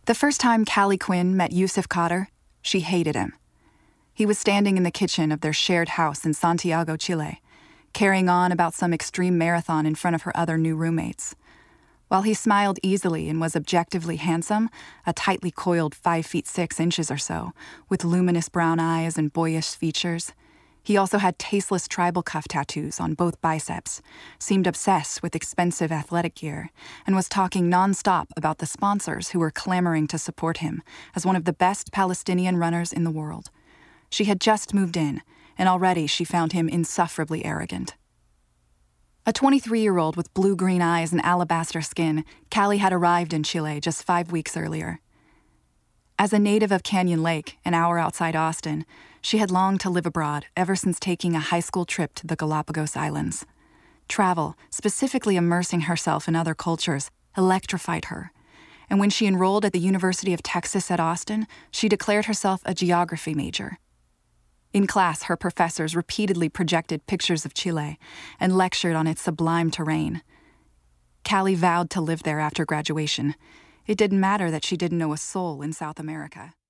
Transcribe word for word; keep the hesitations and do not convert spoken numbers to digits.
The first time Callie Quinn met Yusuf Khader, she hated him. He was standing in the kitchen of their shared house in Santiago, Chile, carrying on about some extreme marathon in front of her other new roommates. While he smiled easily and was objectively handsome, a tightly coiled five feet six inches or so, with luminous brown eyes and boyish features, he also had tasteless tribal cuff tattoos on both biceps, seemed obsessed with expensive athletic gear, and was talking nonstop about the sponsors who were clamoring to support him as one of the best Palestinian runners in the world. She had just moved in, and already she found him insufferably arrogant. A twenty-three-year-old with blue-green eyes and alabaster skin, Callie had arrived in Chile just five weeks earlier. As a native of Canyon Lake, an hour outside Austin, she had longed to live abroad ever since taking a high school trip to the Galapagos Islands. Travel, specifically immersing herself in other cultures, electrified her. And when she enrolled at the University of Texas at Austin, she declared herself a geography major. In class, her professors repeatedly projected pictures of Chile and lectured on its sublime terrain. Callie vowed to live there after graduation. It didn't matter that she didn't know a soul in South America.